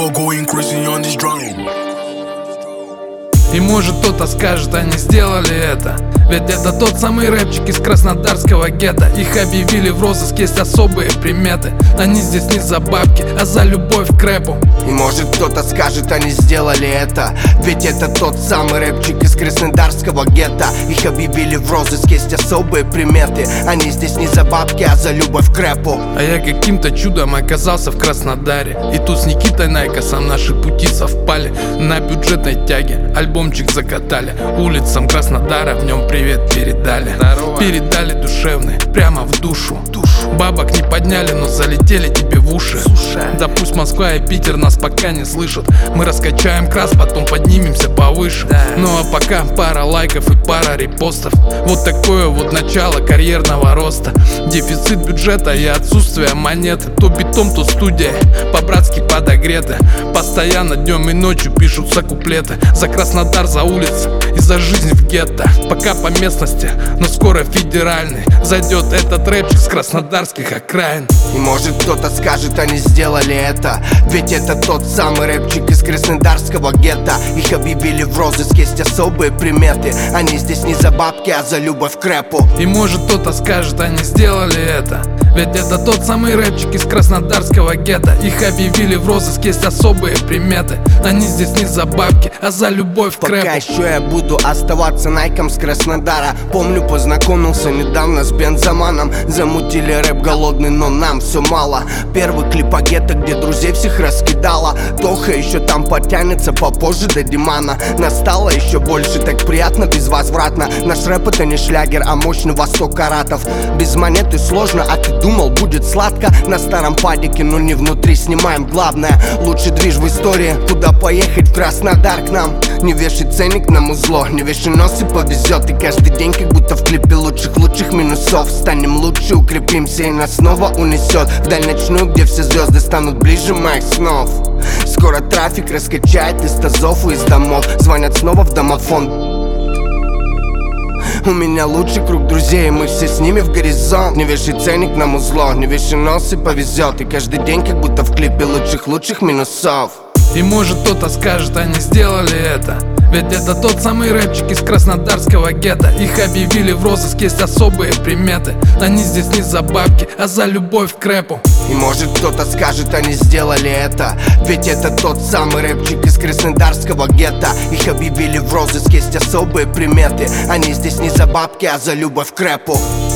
never going crazy on this drum. И может кто-то скажет, они сделали это, ведь это тот самый рэпчик из краснодарского гетто. Их объявили в розыск, есть особые приметы. Они здесь не за бабки, а за любовь к рэпу. И может кто-то скажет, они сделали это, ведь это тот самый рэпчик из краснодарского гетто. Их объявили в розыск, есть особые приметы. Они здесь не за бабки, а за любовь к рэпу. А я каким-то чудом оказался в Краснодаре, и тут с Никитой Найкосом наши пути совпали. На бюджетной тяге альбомчик закатали, улицам Краснодара в нем привет передали. Здорово. Передали душевный, прямо в душу. Бабок не подняли, но залетели тебе в уши. Да пусть Москва и Питер нас пока не слышат, мы раскачаем крас, потом поднимемся повыше. Ну а пока пара лайков и пара репостов. Вот такое вот начало карьерного роста. Дефицит бюджета и отсутствие монеты. То битом, то студия, по-братски подогреты. Постоянно днем и ночью пишутся куплеты. За Краснодар, за улицы и за жизнь в гетто. Пока по местности, но скоро федеральный. Зайдет этот рэпчик с краснодарских окраин. И может кто-то скажет, они сделали это, ведь это тот самый рэпчик из краснодарского гетто. Их объявили в розыск, есть особые приметы. Они здесь не за бабки, а за любовь к рэпу. И может кто-то скажет, они сделали это, ведь это тот самый рэпчик из краснодарского гетто. Их объявили в розыск, есть особые приметы. Они здесь не за бабки, а за любовь к рэпу. Пока еще я буду оставаться найком с Краснодара. Помню, познакомился недавно с Бензаманом. Замутили рэп голодный, но нам все мало. Первый клип о гетто, где друзей всех раскидала. Тоха еще там потянется попозже до Димана. Настало еще больше, так приятно безвозвратно. Наш рэп это не шлягер, а мощный во 100 каратов. Без монеты сложно, а ты думал будет сладко. На старом падике, но не внутри, снимаем главное. Лучший движ в истории, куда поехать в Краснодар к нам. Не вешай ценник на музло, не вешай нос и повезет. И каждый день как будто в клипе лучших минусов. Станем лучше, укрепимся и нас снова унесет вдаль ночную, где все звезды станут ближе моих снов. Скоро трафик раскачает из тазов и из домов. Звонят снова в домофон. У меня лучший круг друзей, и мы все с ними в горизонт. Не вешай ценник на музло, не вешай нос и повезет. И каждый день как будто в клипе лучших минусов. И может кто-то скажет, они сделали это, ведь это тот самый рэпчик из краснодарского гетто. Их объявили в розыск, есть особые приметы. Они здесь не за бабки, а за любовь к рэпу. И может кто-то скажет, они сделали это, ведь это тот самый рэпчик из краснодарского гетто. Их объявили в розыск, есть особые приметы. Они здесь не за бабки, а за любовь к рэпу.